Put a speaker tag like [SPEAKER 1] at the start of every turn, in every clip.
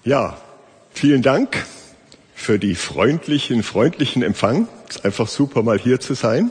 [SPEAKER 1] Ja, vielen Dank für die freundlichen Empfang. Es ist einfach super, mal hier zu sein.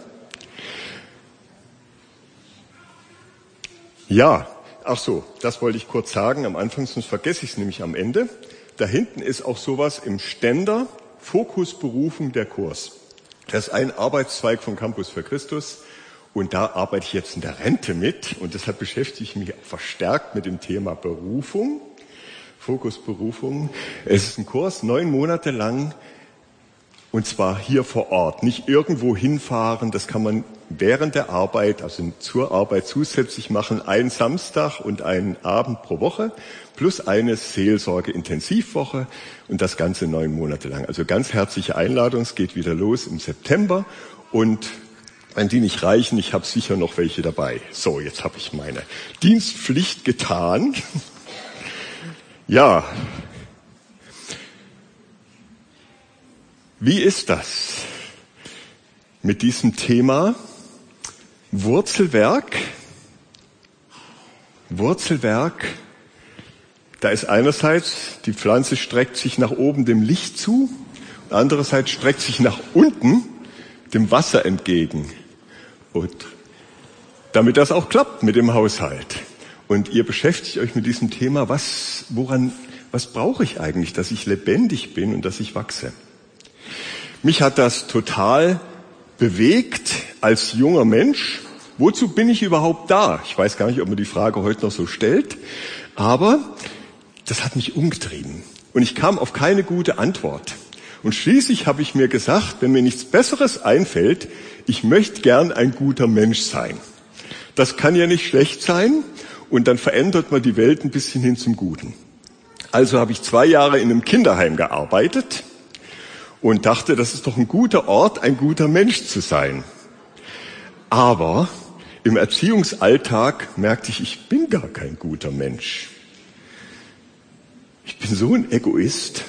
[SPEAKER 1] Ja, ach so, das wollte ich kurz sagen am Anfang, sonst vergesse ich es nämlich am Ende. Da hinten ist auch sowas im Ständer, Fokus Berufung der Kurs. Das ist ein Arbeitszweig von Campus für Christus und da arbeite ich jetzt in der Rente mit und deshalb beschäftige ich mich auch verstärkt mit dem Thema Berufung. Fokus Berufung. Es ist ein Kurs, 9 Monate lang, und zwar hier vor Ort. Nicht irgendwo hinfahren, das kann man während der Arbeit, also zur Arbeit zusätzlich machen, einen Samstag und einen Abend pro Woche, plus eine Seelsorge-Intensivwoche und das Ganze 9 Monate lang. Also ganz herzliche Einladung, es geht wieder los im September und wenn die nicht reichen, ich habe sicher noch welche dabei. So, jetzt habe ich meine Dienstpflicht getan. Ja, wie ist das mit diesem Thema Wurzelwerk? Wurzelwerk, da ist einerseits, die Pflanze streckt sich nach oben dem Licht zu, und andererseits streckt sich nach unten dem Wasser entgegen. Und damit das auch klappt mit dem Haushalt. Und ihr beschäftigt euch mit diesem Thema, was brauche ich eigentlich, dass ich lebendig bin und dass ich wachse? Mich hat das total bewegt als junger Mensch. Wozu bin ich überhaupt da? Ich weiß gar nicht, ob man die Frage heute noch so stellt, aber das hat mich umgetrieben. Und ich kam auf keine gute Antwort. Und schließlich habe ich mir gesagt, wenn mir nichts Besseres einfällt, ich möchte gern ein guter Mensch sein. Das kann ja nicht schlecht sein. Und dann verändert man die Welt ein bisschen hin zum Guten. Also habe ich 2 Jahre in einem Kinderheim gearbeitet und dachte, das ist doch ein guter Ort, ein guter Mensch zu sein. Aber im Erziehungsalltag merkte ich bin gar kein guter Mensch. Ich bin so ein Egoist.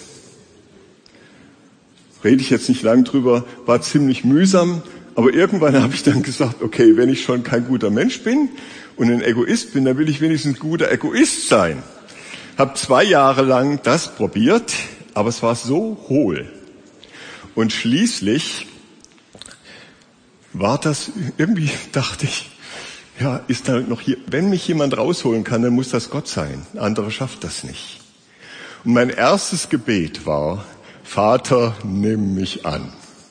[SPEAKER 1] Rede ich jetzt nicht lang drüber, war ziemlich mühsam. Aber irgendwann habe ich dann gesagt, okay, wenn ich schon kein guter Mensch bin und ein Egoist bin, dann will ich wenigstens ein guter Egoist sein. Habe 2 Jahre lang das probiert, aber es war so hohl. Und schließlich war das, irgendwie dachte ich, ja, ist da noch hier, wenn mich jemand rausholen kann, dann muss das Gott sein. Ein anderer schafft das nicht. Und mein erstes Gebet war, Vater, nimm mich an.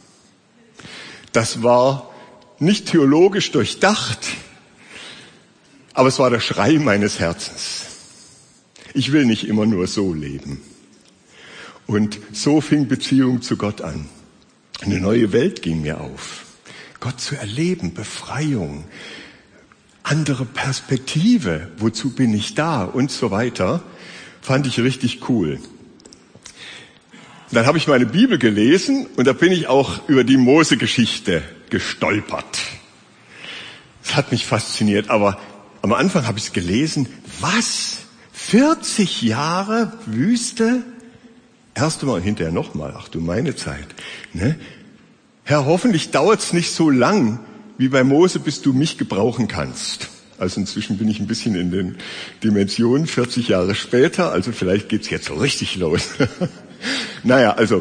[SPEAKER 1] Das war nicht theologisch durchdacht, aber es war der Schrei meines Herzens. Ich will nicht immer nur so leben. Und so fing Beziehung zu Gott an. Eine neue Welt ging mir auf. Gott zu erleben, Befreiung, andere Perspektive, wozu bin ich da und so weiter, fand ich richtig cool. Dann habe ich meine Bibel gelesen und da bin ich auch über die Mose-Geschichte gestolpert. Das hat mich fasziniert, aber am Anfang habe ich es gelesen. Was? 40 Jahre Wüste? Erst einmal und hinterher nochmal. Ach du meine Zeit. Ne? Herr, hoffentlich dauert es nicht so lang wie bei Mose, bis du mich gebrauchen kannst. Also inzwischen bin ich ein bisschen in den Dimensionen, 40 Jahre später, also vielleicht geht's jetzt so richtig los. Naja, also,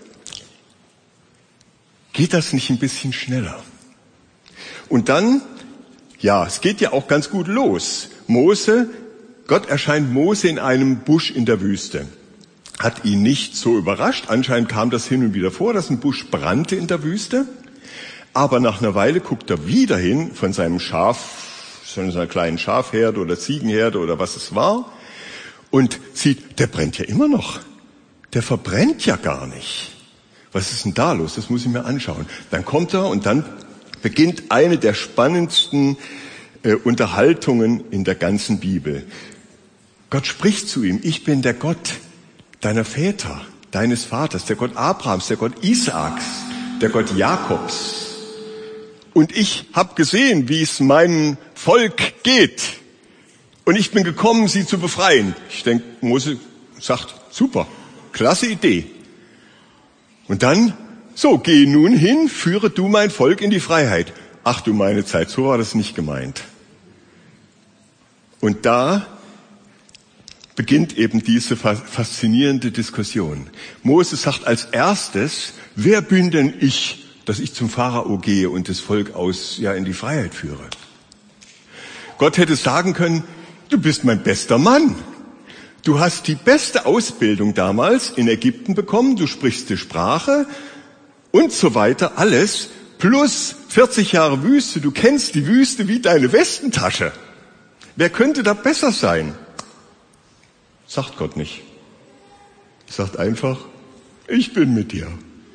[SPEAKER 1] geht das nicht ein bisschen schneller? Und dann, ja, es geht ja auch ganz gut los. Gott erscheint Mose in einem Busch in der Wüste. Hat ihn nicht so überrascht. Anscheinend kam das hin und wieder vor, dass ein Busch brannte in der Wüste. Aber nach einer Weile guckt er wieder hin von seinem von seiner kleinen Schafherde oder Ziegenherde oder was es war und sieht, der brennt ja immer noch. Der verbrennt ja gar nicht. Was ist denn da los? Das muss ich mir anschauen. Dann kommt er und dann beginnt eine der spannendsten Unterhaltungen in der ganzen Bibel. Gott spricht zu ihm, ich bin der Gott deiner Väter, deines Vaters, der Gott Abrahams, der Gott Isaaks, der Gott Jakobs. Und ich habe gesehen, wie es meinem Volk geht. Und ich bin gekommen, sie zu befreien. Ich denke, Mose sagt, super. Klasse Idee. Und dann, so, geh nun hin, führe du mein Volk in die Freiheit. Ach du meine Zeit, so war das nicht gemeint. Und da beginnt eben diese faszinierende Diskussion. Mose sagt als erstes, wer bin denn ich, dass ich zum Pharao gehe und das Volk in die Freiheit führe? Gott hätte sagen können, du bist mein bester Mann. Du hast die beste Ausbildung damals in Ägypten bekommen, du sprichst die Sprache und so weiter, alles, plus 40 Jahre Wüste, du kennst die Wüste wie deine Westentasche. Wer könnte da besser sein? Sagt Gott nicht. Sagt einfach, ich bin mit dir.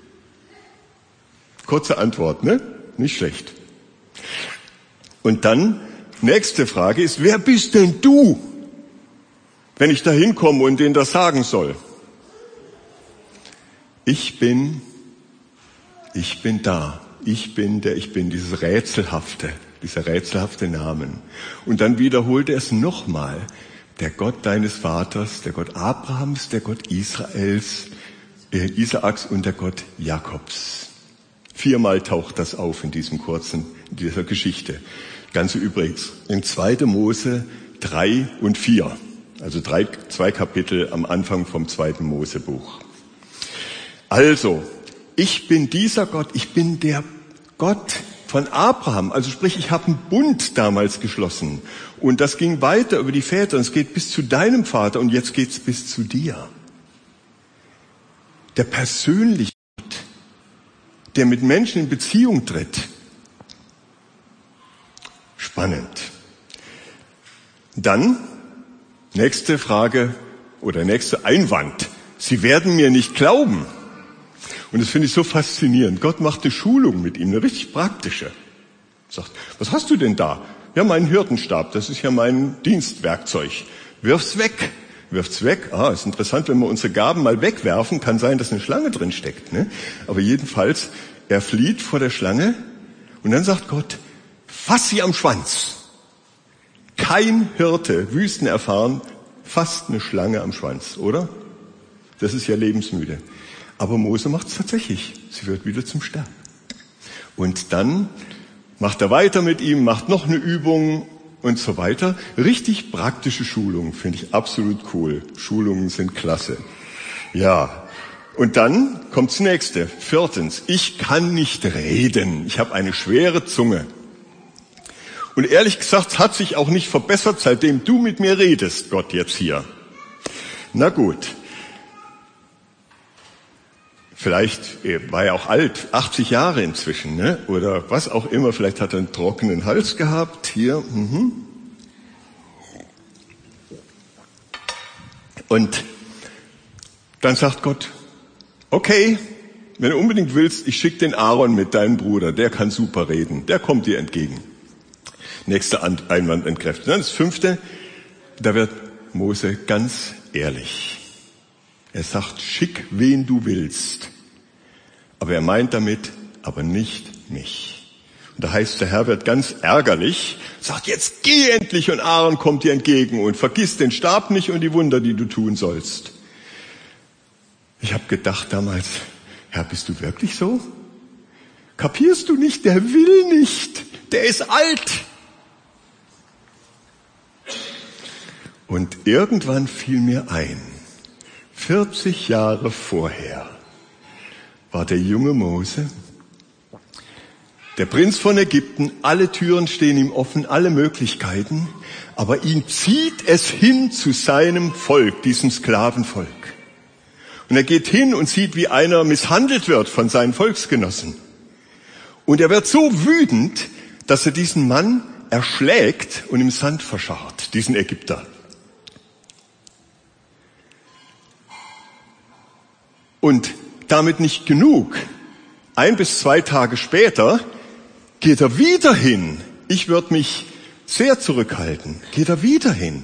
[SPEAKER 1] Kurze Antwort, ne? Nicht schlecht. Und dann, nächste Frage ist, wer bist denn du, wenn ich da hinkomme und denen das sagen soll? Ich bin da. Ich bin der Ich bin, dieser rätselhafte Namen. Und dann wiederholt er es nochmal. Der Gott deines Vaters, der Gott Abrahams, der Gott Israels, Isaaks und der Gott Jakobs. 4-mal taucht das auf in dieser Geschichte. Ganze übrigens in 2. Mose 3 und 4. Also 2 Kapitel am Anfang vom 2. Mosebuch. Also, ich bin dieser Gott, ich bin der Gott von Abraham. Also sprich, ich habe einen Bund damals geschlossen. Und das ging weiter über die Väter. Und es geht bis zu deinem Vater und jetzt geht's bis zu dir. Der persönliche Gott, der mit Menschen in Beziehung tritt. Spannend. Dann, nächste Frage oder nächste Einwand. Sie werden mir nicht glauben. Und das finde ich so faszinierend. Gott macht eine Schulung mit ihm, eine richtig praktische. Sagt, was hast du denn da? Ja, meinen Hirtenstab, das ist ja mein Dienstwerkzeug. Wirf's weg. Wirft's weg. Ist interessant, wenn wir unsere Gaben mal wegwerfen, kann sein, dass eine Schlange drin steckt, ne? Aber jedenfalls, er flieht vor der Schlange und dann sagt Gott, fass sie am Schwanz. Kein Hirte, wüstenerfahren, fasst eine Schlange am Schwanz, oder? Das ist ja lebensmüde. Aber Mose macht es tatsächlich. Sie wird wieder zum Stern. Und dann macht er weiter mit ihm, macht noch eine Übung und so weiter. Richtig praktische Schulung, finde ich absolut cool. Schulungen sind klasse. Ja, und dann kommt das nächste. 4. Ich kann nicht reden. Ich habe eine schwere Zunge. Und ehrlich gesagt, hat sich auch nicht verbessert, seitdem du mit mir redest, Gott, jetzt hier. Na gut. Vielleicht war er auch alt, 80 Jahre inzwischen, ne? Oder was auch immer. Vielleicht hat er einen trockenen Hals gehabt. Hier. Und dann sagt Gott, okay, wenn du unbedingt willst, ich schicke den Aaron mit, deinem Bruder. Der kann super reden. Der kommt dir entgegen. Nächster Einwand entkräftet. Dann das 5. Da wird Mose ganz ehrlich. Er sagt, schick wen du willst. Aber er meint damit, aber nicht mich. Und da heißt, der Herr wird ganz ärgerlich, sagt, jetzt geh endlich und Aaron kommt dir entgegen und vergiss den Stab nicht und die Wunder, die du tun sollst. Ich habe gedacht damals, Herr, bist du wirklich so? Kapierst du nicht, der will nicht, der ist alt. Und irgendwann fiel mir ein, 40 Jahre vorher war der junge Mose, der Prinz von Ägypten, alle Türen stehen ihm offen, alle Möglichkeiten, aber ihn zieht es hin zu seinem Volk, diesem Sklavenvolk. Und er geht hin und sieht, wie einer misshandelt wird von seinen Volksgenossen. Und er wird so wütend, dass er diesen Mann erschlägt und im Sand verscharrt, diesen Ägypter. Und damit nicht genug. 1 bis 2 Tage später geht er wieder hin. Ich würde mich sehr zurückhalten. Geht er wieder hin.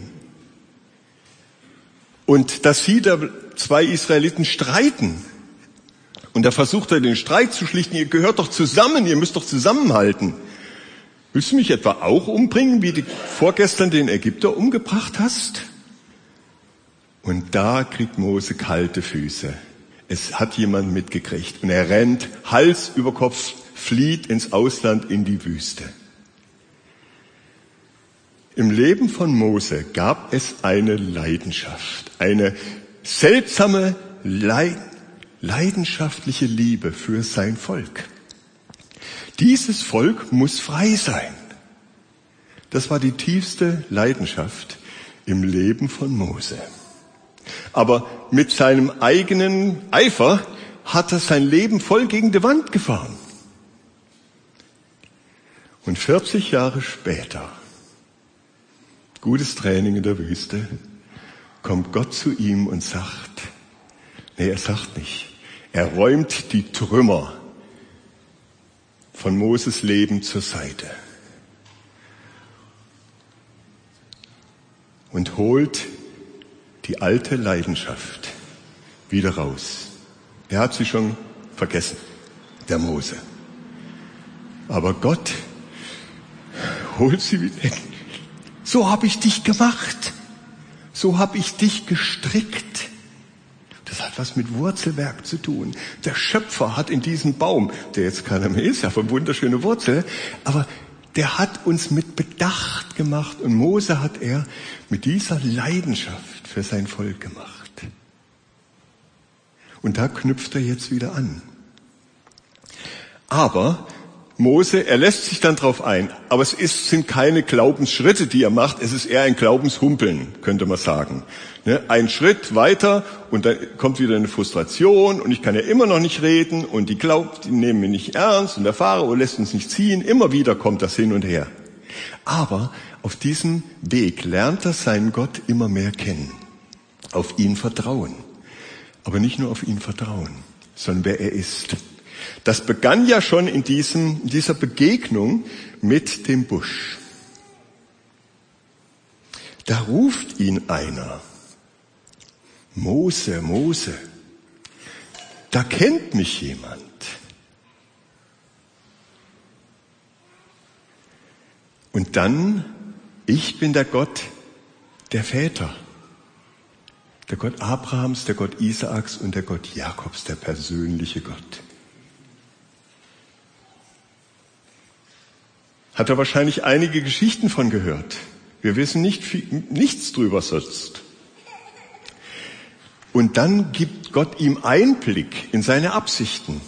[SPEAKER 1] Und da sieht er 2 Israeliten streiten. Und da versucht er den Streit zu schlichten. Ihr gehört doch zusammen, ihr müsst doch zusammenhalten. Willst du mich etwa auch umbringen, wie du vorgestern den Ägypter umgebracht hast? Und da kriegt Mose kalte Füße. Es hat jemand mitgekriegt und er rennt Hals über Kopf, flieht ins Ausland in die Wüste. Im Leben von Mose gab es eine Leidenschaft, eine seltsame, leidenschaftliche Liebe für sein Volk. Dieses Volk muss frei sein. Das war die tiefste Leidenschaft im Leben von Mose. Aber mit seinem eigenen Eifer hat er sein Leben voll gegen die Wand gefahren. Und 40 Jahre später, gutes Training in der Wüste, kommt Gott zu ihm und sagt, er sagt nicht, er räumt die Trümmer von Moses Leben zur Seite und holt die alte Leidenschaft wieder raus. Er hat sie schon vergessen, der Mose. Aber Gott holt sie wieder. So habe ich dich gemacht. So habe ich dich gestrickt. Das hat was mit Wurzelwerk zu tun. Der Schöpfer hat in diesem Baum, der jetzt keiner mehr ist, ja, eine wunderschöne Wurzel, aber der hat uns mit Bedacht gemacht und Mose hat er mit dieser Leidenschaft für sein Volk gemacht. Und da knüpft er jetzt wieder an. Aber Mose, er lässt sich dann drauf ein, aber sind keine Glaubensschritte, die er macht, es ist eher ein Glaubenshumpeln, könnte man sagen. Ein Schritt weiter und dann kommt wieder eine Frustration und ich kann ja immer noch nicht reden und die nehmen mich nicht ernst und der Pharao lässt uns nicht ziehen, immer wieder kommt das hin und her. Aber auf diesem Weg lernt er seinen Gott immer mehr kennen, auf ihn vertrauen. Aber nicht nur auf ihn vertrauen, sondern wer er ist. Das begann ja schon in dieser Begegnung mit dem Busch. Da ruft ihn einer. Mose, Mose, da kennt mich jemand. Und dann, ich bin der Gott der Väter. Der Gott Abrahams, der Gott Isaaks und der Gott Jakobs, der persönliche Gott. Hat er wahrscheinlich einige Geschichten von gehört. Wir wissen nichts drüber sonst. Und dann gibt Gott ihm Einblick in seine Absichten.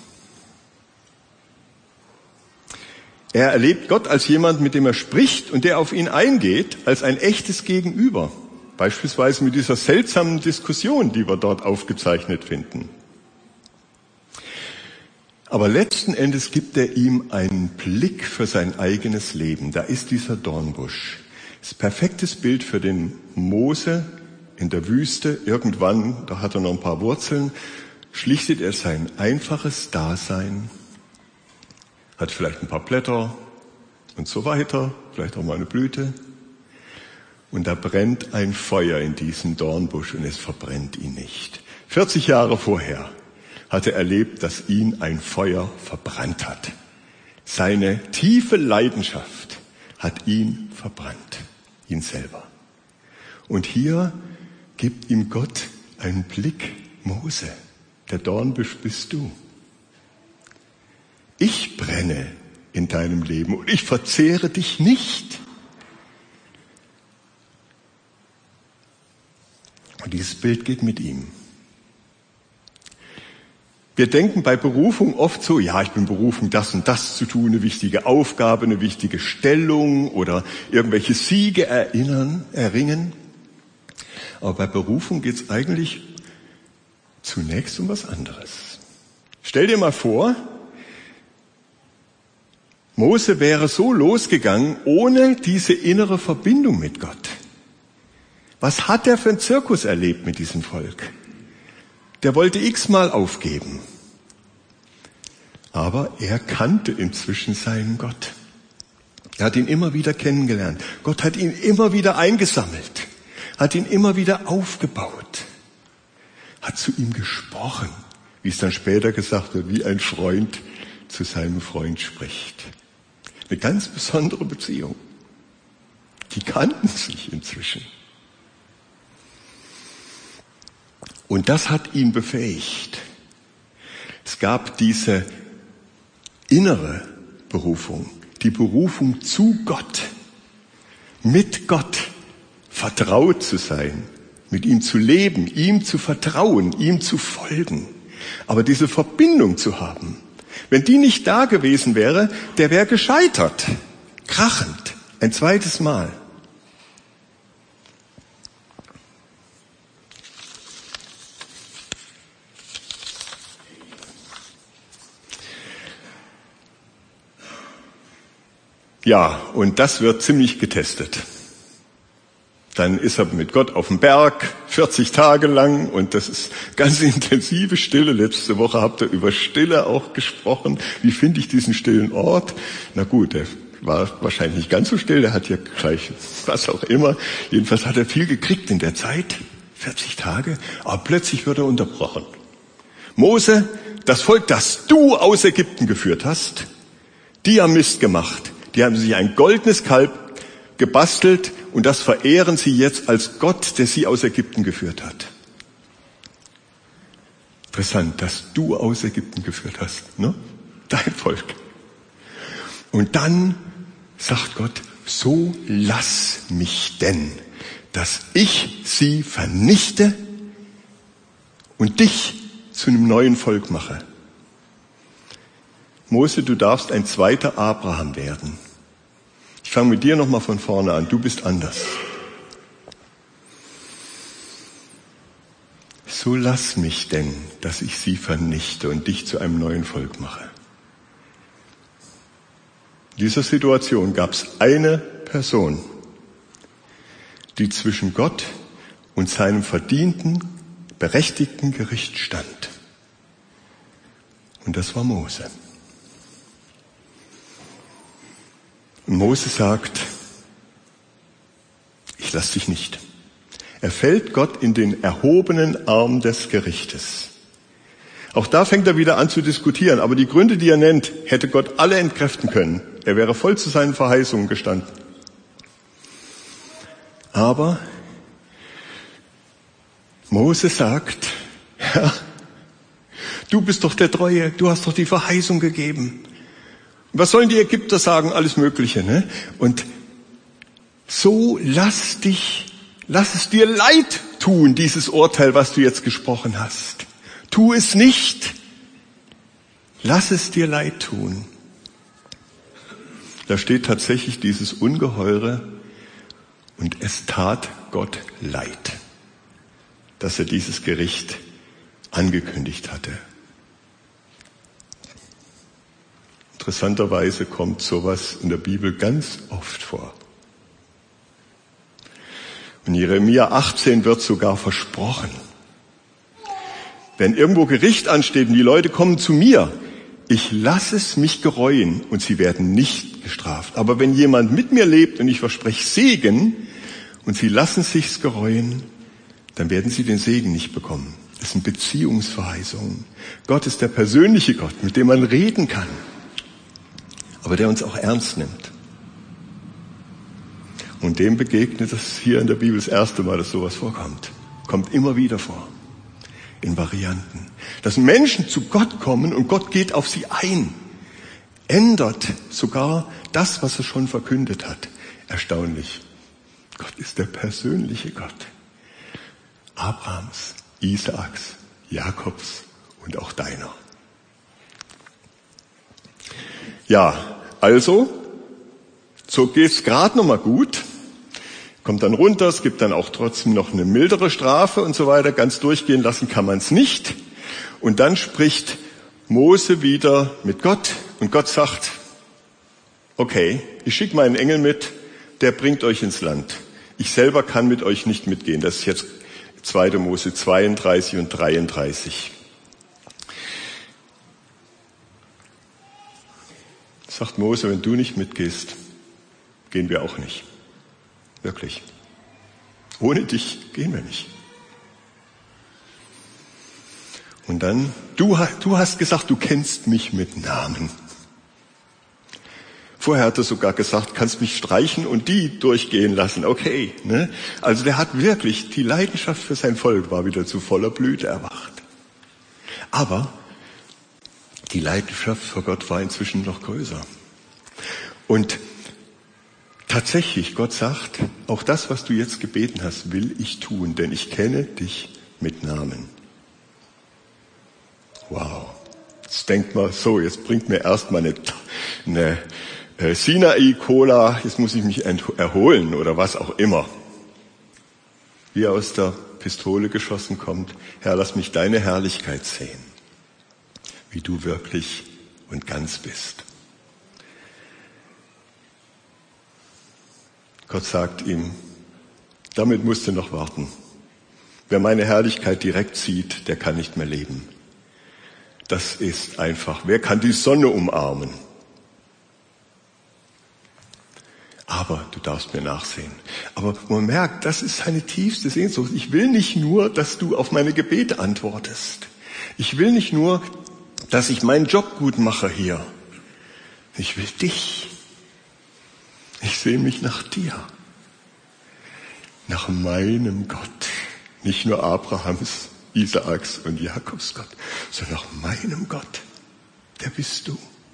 [SPEAKER 1] Er erlebt Gott als jemand, mit dem er spricht und der auf ihn eingeht, als ein echtes Gegenüber. Beispielsweise mit dieser seltsamen Diskussion, die wir dort aufgezeichnet finden. Aber letzten Endes gibt er ihm einen Blick für sein eigenes Leben. Da ist dieser Dornbusch. Das ist ein perfektes Bild für den Mose in der Wüste. Irgendwann, da hat er noch ein paar Wurzeln, schlichtet er sein einfaches Dasein, hat vielleicht ein paar Blätter und so weiter, vielleicht auch mal eine Blüte. Und da brennt ein Feuer in diesem Dornbusch und es verbrennt ihn nicht. 40 Jahre vorher hat er erlebt, dass ihn ein Feuer verbrannt hat. Seine tiefe Leidenschaft hat ihn verbrannt, ihn selber. Und hier gibt ihm Gott einen Blick, Mose, der Dornbusch bist du. Ich brenne in deinem Leben und ich verzehre dich nicht. Und dieses Bild geht mit ihm. Wir denken bei Berufung oft so, ja, ich bin berufen, das und das zu tun, eine wichtige Aufgabe, eine wichtige Stellung oder irgendwelche Siege erringen. Aber bei Berufung geht es eigentlich zunächst um was anderes. Stell dir mal vor, Mose wäre so losgegangen, ohne diese innere Verbindung mit Gott. Was hat er für einen Zirkus erlebt mit diesem Volk? Der wollte x-mal aufgeben. Aber er kannte inzwischen seinen Gott. Er hat ihn immer wieder kennengelernt. Gott hat ihn immer wieder eingesammelt, hat ihn immer wieder aufgebaut, hat zu ihm gesprochen, wie es dann später gesagt wird, wie ein Freund zu seinem Freund spricht. Eine ganz besondere Beziehung. Die kannten sich inzwischen. Und das hat ihn befähigt. Es gab diese innere Berufung, die Berufung zu Gott. mit Gott vertraut zu sein, mit ihm zu leben, ihm zu vertrauen, ihm zu folgen. Aber diese Verbindung zu haben, wenn die nicht da gewesen wäre, der wäre gescheitert, krachend, ein zweites Mal. Ja, und das wird ziemlich getestet. Dann ist er mit Gott auf dem Berg, 40 Tage lang, und das ist ganz intensive Stille. Letzte Woche habt ihr über Stille auch gesprochen. Wie finde ich diesen stillen Ort? Na gut, der war wahrscheinlich nicht ganz so still, der hat ja gleich was auch immer. Jedenfalls hat er viel gekriegt in der Zeit, 40 Tage, aber plötzlich wird er unterbrochen. Mose, das Volk, das du aus Ägypten geführt hast, die haben Mist gemacht. Die haben sich ein goldenes Kalb gebastelt und das verehren sie jetzt als Gott, der sie aus Ägypten geführt hat. Interessant, dass du aus Ägypten geführt hast, ne? Dein Volk. Und dann sagt Gott, so lass mich denn, dass ich sie vernichte und dich zu einem neuen Volk mache. Mose, du darfst ein zweiter Abraham werden. Ich fange mit dir nochmal von vorne an. Du bist anders. So lass mich denn, dass ich sie vernichte und dich zu einem neuen Volk mache. In dieser Situation gab es eine Person, die zwischen Gott und seinem verdienten, berechtigten Gericht stand. Und das war Mose. Und Mose sagt, ich lasse dich nicht. Er fällt Gott in den erhobenen Arm des Gerichtes. Auch da fängt er wieder an zu diskutieren, aber die Gründe, die er nennt, hätte Gott alle entkräften können. Er wäre voll zu seinen Verheißungen gestanden. Aber Mose sagt, Herr, du bist doch der Treue, du hast doch die Verheißung gegeben. Was sollen die Ägypter sagen? Alles Mögliche, ne? Und so lass es dir leid tun, dieses Urteil, was du jetzt gesprochen hast. Tu es nicht. Lass es dir leid tun. Da steht tatsächlich dieses Ungeheure, und es tat Gott leid, dass er dieses Gericht angekündigt hatte. Interessanterweise kommt sowas in der Bibel ganz oft vor. In Jeremia 18 wird sogar versprochen, wenn irgendwo Gericht ansteht und die Leute kommen zu mir, ich lasse es mich gereuen und sie werden nicht gestraft. Aber wenn jemand mit mir lebt und ich verspreche Segen und sie lassen sich's gereuen, dann werden sie den Segen nicht bekommen. Das sind Beziehungsverheißungen. Gott ist der persönliche Gott, mit dem man reden kann, aber der uns auch ernst nimmt. Und dem begegnet es hier in der Bibel das erste Mal, dass sowas vorkommt. Kommt immer wieder vor. In Varianten. Dass Menschen zu Gott kommen und Gott geht auf sie ein. Ändert sogar das, was er schon verkündet hat. Erstaunlich. Gott ist der persönliche Gott. Abrahams, Isaaks, Jakobs und auch deiner. Ja, also, so geht's gerade noch mal gut. Kommt dann runter, es gibt dann auch trotzdem noch eine mildere Strafe und so weiter. Ganz durchgehen lassen kann man es nicht. Und dann spricht Mose wieder mit Gott und Gott sagt, okay, ich schicke meinen Engel mit, der bringt euch ins Land. Ich selber kann mit euch nicht mitgehen. Das ist jetzt 2. Mose 32 und 33. Sagt Mose, wenn du nicht mitgehst, gehen wir auch nicht. Wirklich. Ohne dich gehen wir nicht. Und dann, du hast gesagt, du kennst mich mit Namen. Vorher hat er sogar gesagt, kannst mich streichen und die durchgehen lassen. Okay, ne? Also der hat wirklich, die Leidenschaft für sein Volk war wieder zu voller Blüte erwacht. Aber die Leidenschaft für Gott war inzwischen noch größer. Und Tatsächlich, Gott sagt, auch das, was du jetzt gebeten hast, will ich tun, denn ich kenne dich mit Namen. Wow. Jetzt denkt man so, jetzt bringt mir erstmal eine Sinai-Cola, jetzt muss ich mich erholen oder was auch immer. Wie aus der Pistole geschossen kommt, Herr, lass mich deine Herrlichkeit sehen, wie du wirklich und ganz bist. Gott sagt ihm, damit musst du noch warten. Wer meine Herrlichkeit direkt sieht, der kann nicht mehr leben. Das ist einfach, wer kann die Sonne umarmen? Aber du darfst mir nachsehen. Aber man merkt, das ist seine tiefste Sehnsucht. Ich will nicht nur, dass du auf meine Gebete antwortest. Ich will nicht nur, dass ich meinen Job gut mache hier. Ich will dich. Ich sehne mich nach dir. Nach meinem Gott. Nicht nur Abrahams, Isaaks und Jakobs Gott, sondern nach meinem Gott. Der bist du.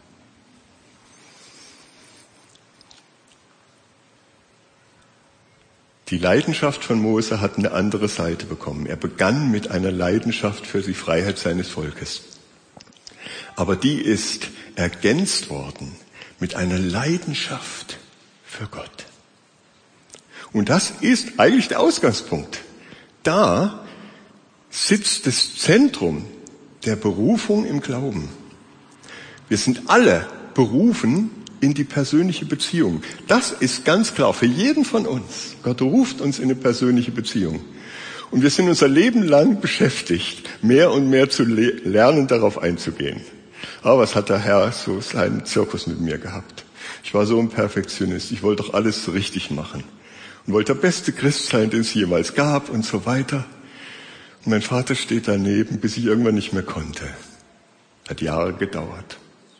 [SPEAKER 1] Die Leidenschaft von Mose hat eine andere Seite bekommen. Er begann mit einer Leidenschaft für die Freiheit seines Volkes. Aber die ist ergänzt worden mit einer Leidenschaft für Gott. Und das ist eigentlich der Ausgangspunkt. Da sitzt das Zentrum der Berufung im Glauben. Wir sind alle berufen in die persönliche Beziehung. Das ist ganz klar für jeden von uns. Gott ruft uns in eine persönliche Beziehung. Und wir sind unser Leben lang beschäftigt, mehr und mehr zu lernen, darauf einzugehen. Aber was hat der Herr so seinen Zirkus mit mir gehabt? Ich war so ein Perfektionist. Ich wollte doch alles so richtig machen. Und wollte der beste Christ sein, den es jemals gab und so weiter. Und mein Vater steht daneben, bis ich irgendwann nicht mehr konnte. Hat Jahre gedauert.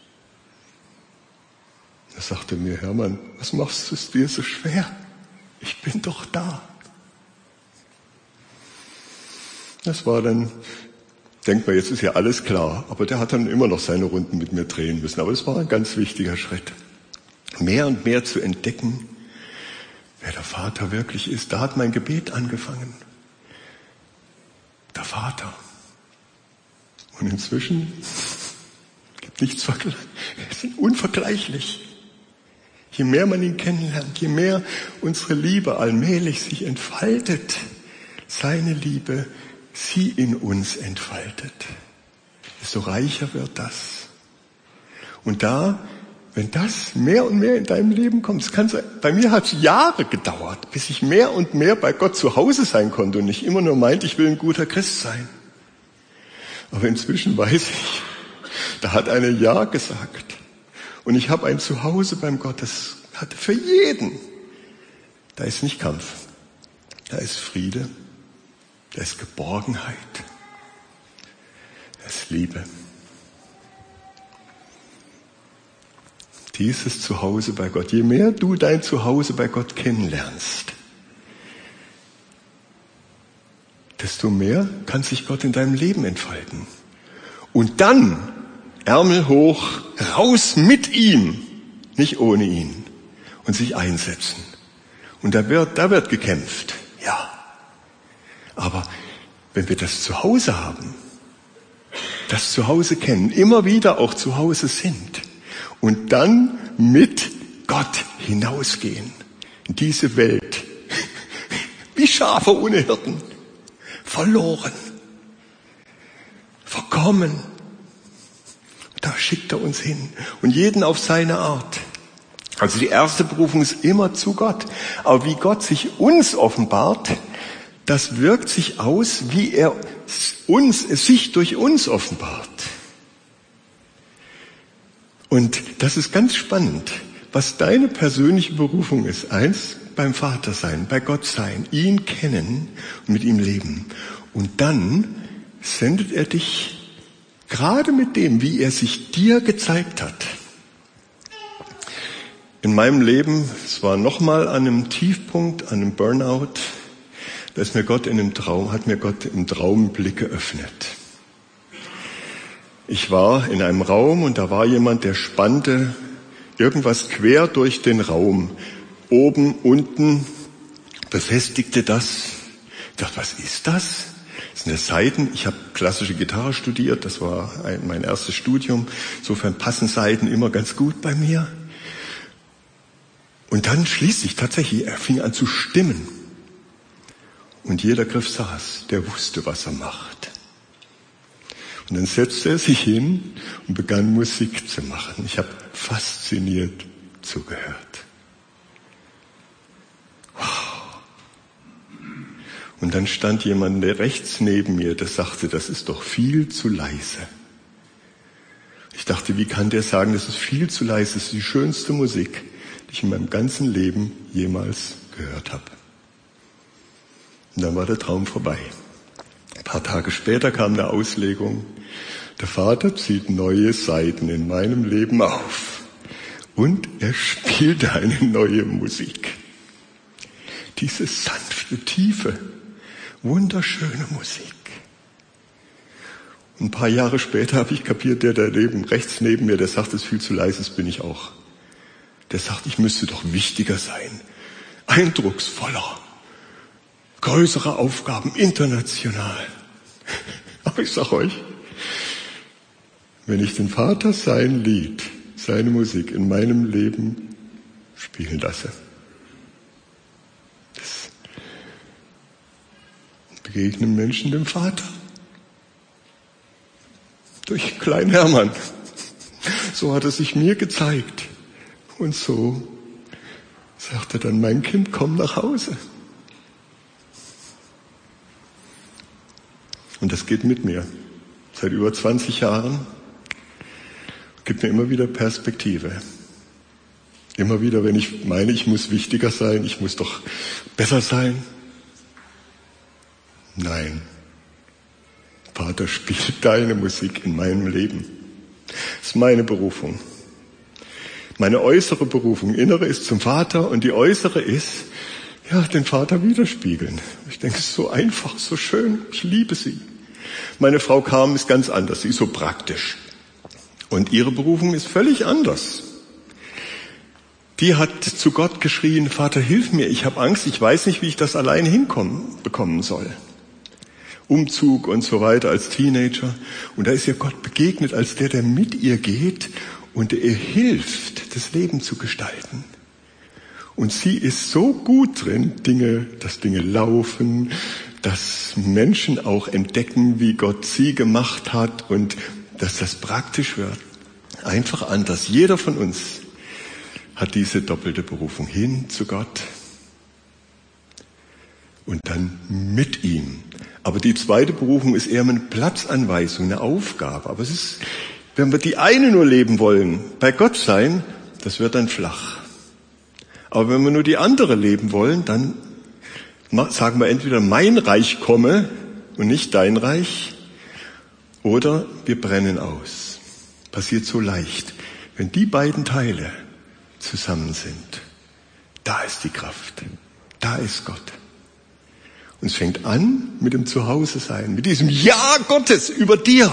[SPEAKER 1] Er sagte mir, Hermann, was machst du es dir so schwer? Ich bin doch da. Das war dann, denkt man, jetzt ist ja alles klar. Aber der hat dann immer noch seine Runden mit mir drehen müssen. Aber es war ein ganz wichtiger Schritt. Mehr und mehr zu entdecken, wer der Vater wirklich ist. Da hat mein Gebet angefangen. Der Vater. Und inzwischen gibt nichts vergleichlich. Es ist unvergleichlich. Je mehr man ihn kennenlernt, je mehr unsere Liebe allmählich sich entfaltet, seine Liebe sie in uns entfaltet, desto reicher wird das. Und da, wenn das mehr und mehr in deinem Leben kommt, bei mir hat es Jahre gedauert, bis ich mehr und mehr bei Gott zu Hause sein konnte und nicht immer nur meinte, ich will ein guter Christ sein. Aber inzwischen weiß ich, da hat einer Ja gesagt. Und ich habe ein Zuhause beim Gott, das hatte für jeden. Da ist nicht Kampf, da ist Friede, da ist Geborgenheit, da ist Liebe. Dieses Zuhause bei Gott, je mehr du dein Zuhause bei Gott kennenlernst, desto mehr kann sich Gott in deinem Leben entfalten. Und dann Ärmel hoch, raus mit ihm, nicht ohne ihn, und sich einsetzen. Und da wird gekämpft, ja. Aber wenn wir das Zuhause haben, das Zuhause kennen, immer wieder auch zu Hause sind und dann mit Gott hinausgehen in diese Welt, wie Schafe ohne Hirten, verloren, verkommen. Da schickt er uns hin und jeden auf seine Art. Also die erste Berufung ist immer zu Gott. Aber wie Gott sich uns offenbart, das wirkt sich aus, wie er sich durch uns offenbart. Und das ist ganz spannend, was deine persönliche Berufung ist. Eins, beim Vater sein, bei Gott sein, ihn kennen und mit ihm leben. Und dann sendet er dich gerade mit dem, wie er sich dir gezeigt hat. In meinem Leben, es war nochmal an einem Tiefpunkt, an einem Burnout, da ist mir Gott hat mir Gott im Traum einen Blick geöffnet. Ich war in einem Raum und da war jemand, der spannte irgendwas quer durch den Raum, oben, unten, befestigte das. Ich dachte, was ist das? Das sind ja Saiten. Ich habe klassische Gitarre studiert, das war mein erstes Studium. Insofern passen Saiten immer ganz gut bei mir. Und dann schließlich tatsächlich, er fing an zu stimmen. Und jeder Griff saß, der wusste, was er macht. Und dann setzte er sich hin und begann Musik zu machen. Ich habe fasziniert zugehört. Und dann stand jemand rechts neben mir, der sagte, das ist doch viel zu leise. Ich dachte, wie kann der sagen, das ist viel zu leise, das ist die schönste Musik, die ich in meinem ganzen Leben jemals gehört habe. Und dann war der Traum vorbei. Ein paar Tage später kam eine Auslegung, der Vater zieht neue Seiten in meinem Leben auf und er spielte eine neue Musik. Diese sanfte, tiefe, wunderschöne Musik. Und ein paar Jahre später habe ich kapiert, der rechts neben mir, der sagt, es ist viel zu leise, das bin ich auch. Der sagt, ich müsste doch wichtiger sein, eindrucksvoller, größere Aufgaben, international. Aber ich sage euch, wenn ich den Vater sein Lied, seine Musik in meinem Leben spielen lasse, begegnen Menschen dem Vater. Durch kleinen Hermann. So hat er sich mir gezeigt. Und so sagte dann mein Kind, komm nach Hause. Und das geht mit mir. Seit über 20 Jahren. Gibt mir immer wieder Perspektive. Immer wieder, wenn ich meine, ich muss wichtiger sein, ich muss doch besser sein. Nein. Vater, spiel deine Musik in meinem Leben. Das ist meine Berufung. Meine äußere Berufung. Innere ist zum Vater und die äußere ist, ja, den Vater widerspiegeln. Ich denke, es ist so einfach, so schön. Ich liebe sie. Meine Frau Carmen ist ganz anders. Sie ist so praktisch. Und ihre Berufung ist völlig anders. Die hat zu Gott geschrien, Vater, hilf mir, ich habe Angst, ich weiß nicht, wie ich das allein bekommen soll. Umzug und so weiter als Teenager. Und da ist ihr Gott begegnet als der mit ihr geht und ihr hilft, das Leben zu gestalten. Und sie ist so gut drin, dass Dinge laufen, dass Menschen auch entdecken, wie Gott sie gemacht hat und dass das praktisch wird. Einfach anders. Jeder von uns hat diese doppelte Berufung hin zu Gott und dann mit ihm. Aber die zweite Berufung ist eher eine Platzanweisung, eine Aufgabe. Aber es ist, wenn wir die eine nur leben wollen, bei Gott sein, das wird dann flach. Aber wenn wir nur die andere leben wollen, dann sagen wir entweder mein Reich komme und nicht dein Reich, oder wir brennen aus. Passiert so leicht. Wenn die beiden Teile zusammen sind, da ist die Kraft, da ist Gott. Und es fängt an mit dem Zuhause-Sein, mit diesem Ja Gottes über dir.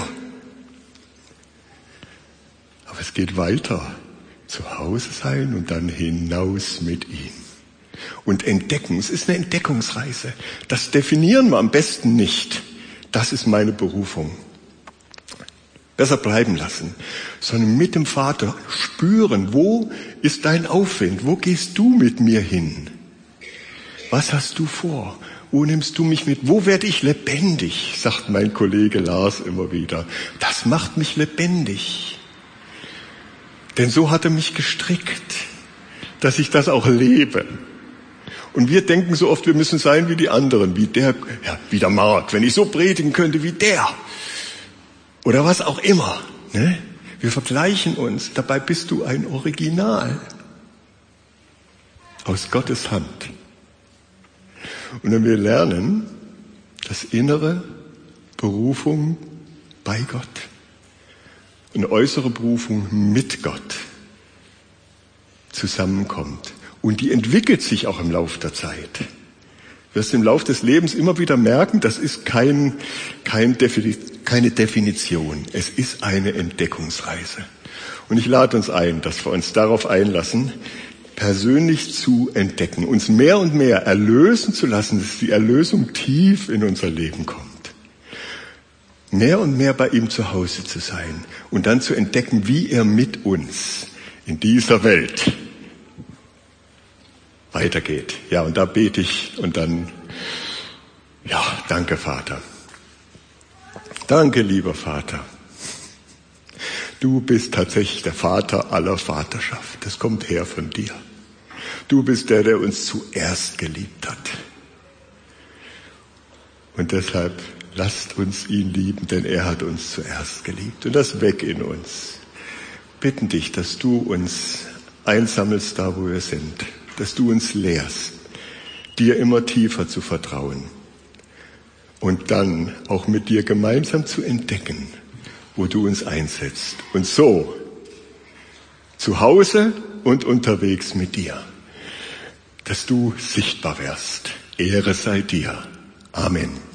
[SPEAKER 1] Aber es geht weiter. Zuhause sein und dann hinaus mit ihm. Und entdecken, es ist eine Entdeckungsreise. Das definieren wir am besten nicht. Das ist meine Berufung. Besser bleiben lassen, sondern mit dem Vater spüren, wo ist dein Aufwind? Wo gehst du mit mir hin? Was hast du vor? Wo nimmst du mich mit? Wo werde ich lebendig? Sagt mein Kollege Lars immer wieder. Das macht mich lebendig. Denn so hat er mich gestrickt, dass ich das auch lebe. Und wir denken so oft, wir müssen sein wie die anderen, wie der Mark, wenn ich so predigen könnte wie der. Oder was auch immer. Ne? Wir vergleichen uns, dabei bist du ein Original. Aus Gottes Hand. Und wenn wir lernen, dass innere Berufung bei Gott, eine äußere Berufung mit Gott zusammenkommt. Und die entwickelt sich auch im Lauf der Zeit. Du wirst im Lauf des Lebens immer wieder merken, das ist keine Definition. Es ist eine Entdeckungsreise. Und ich lade uns ein, dass wir uns darauf einlassen, persönlich zu entdecken, uns mehr und mehr erlösen zu lassen, dass die Erlösung tief in unser Leben kommt. Mehr und mehr bei ihm zu Hause zu sein und dann zu entdecken, wie er mit uns in dieser Welt weitergeht. Ja, und da bete ich und dann, ja, danke Vater. Danke, lieber Vater. Du bist tatsächlich der Vater aller Vaterschaft. Das kommt her von dir. Du bist der, der uns zuerst geliebt hat. Und deshalb lasst uns ihn lieben, denn er hat uns zuerst geliebt. Und das weg in uns. Bitten dich, dass du uns einsammelst da, wo wir sind. Dass du uns lehrst, dir immer tiefer zu vertrauen. Und dann auch mit dir gemeinsam zu entdecken, wo du uns einsetzt. Und so zu Hause und unterwegs mit dir, dass du sichtbar wirst. Ehre sei dir. Amen.